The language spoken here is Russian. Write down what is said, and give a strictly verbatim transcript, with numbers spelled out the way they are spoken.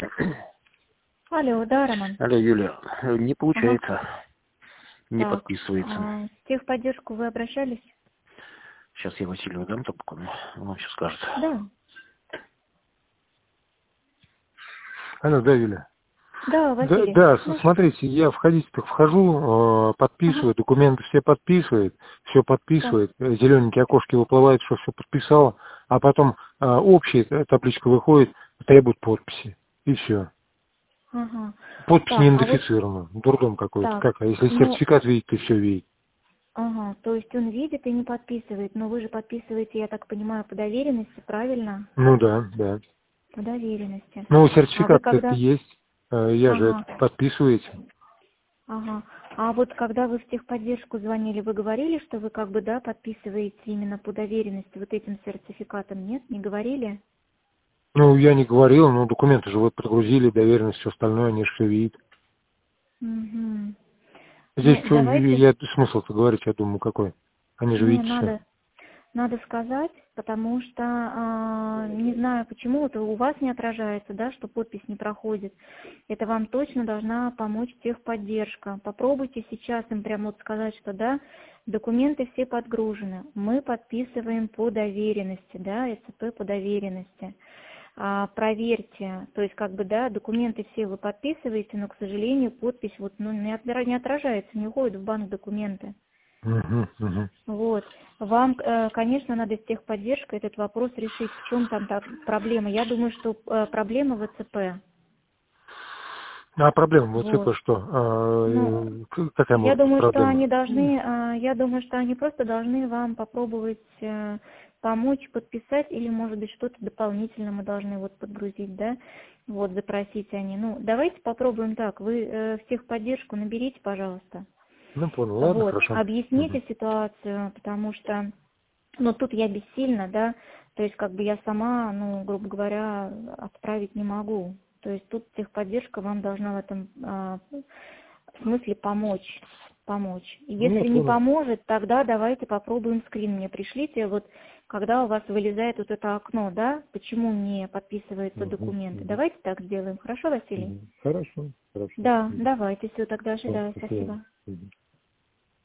Алло, да, Роман? Алло, Юля, не Ага. получается, не Так, подписывается. а, в техподдержку вы обращались? Сейчас я Василию дам трубку, он вам сейчас скажет. Да. Алло, да, Юля. Да, Да, Василий. да, с- Ну, смотрите, я входить так вхожу, э, ага, подписываю, документы все подписывает, все так. подписывает, э, зелененькие окошки выплывают, что все подписала, а потом э, общая э, табличка выходит, требует подписи, и все. Ага. Подпись не Так, а вот идентифицирована, дурдом какой-то. так. Как, а если Ну, сертификат видит, то все видит. ага, то есть он видит и не подписывает, но вы же подписываете, я так понимаю, по доверенности, правильно? Ну да, да. По доверенности. Ну, А вы сертификат-то это когда... есть, э, я же это Ага, подписываете. ага. А вот когда вы в техподдержку звонили, вы говорили, что вы как бы, да, подписываете именно по доверенности вот этим сертификатом, нет? Не говорили? Ну, я не говорил, но документы же вы подгрузили, доверенность, все остальное, они же все видят. Угу. Здесь Ну, что, давайте, я смысл-то говорить, я думаю, какой? Они же не, видят все. надо, надо сказать, потому что а, не знаю, почему это у вас не отражается, да, что подпись не проходит. Это вам точно должна помочь техподдержка. Попробуйте сейчас им прямо вот сказать, что да, документы все подгружены, мы подписываем по доверенности, да, ЭЦП по доверенности. А, проверьте, то есть как бы, да, документы все вы подписываете, но, к сожалению, подпись вот, ну, не отра- не отражается, не уходит в банк документы. Угу, угу. Вот. Вам, э, конечно, надо с техподдержкой этот вопрос решить, в чем там та проблема. Я думаю, что э, проблема в ЭЦП. А проблема в Вот. ВЦП что? А, Ну, э, к- какая я может быть думаю, что проблема? они должны, э, я думаю, что они просто должны вам попробовать э, помочь подписать, или, может быть, что-то дополнительно мы должны вот подгрузить, да, вот, запросить они. Ну, давайте попробуем так. Вы э, в техподдержку наберите, пожалуйста. Ну, понял, ладно, Вот, хорошо. Угу. объясните ситуацию, потому что, ну, тут я бессильна, да, то есть, как бы я сама, ну, грубо говоря, отправить не могу. То есть тут техподдержка вам должна в этом а, смысле помочь, помочь. И Ну, я если не понял. поможет, тогда давайте попробуем скрин мне пришлите, вот, когда у вас вылезает вот это окно, да, почему не подписываются Угу, документы. угу, Давайте так сделаем, хорошо, Василий? угу. Хорошо, хорошо. Да, Угу. давайте, все, тогда ожидаю, Спасибо. спасибо. Угу.